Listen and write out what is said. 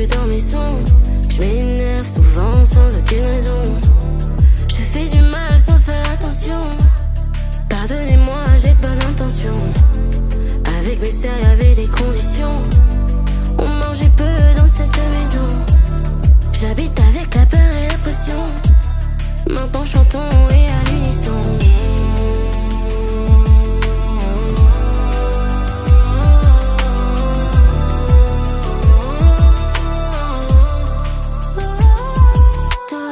que dans mes sons, je m'énerve souvent sans aucune raison. Je fais du mal sans faire attention. Pardonnez-moi, j'ai de bonnes intentions. Avec mes serres, y'avait des conditions.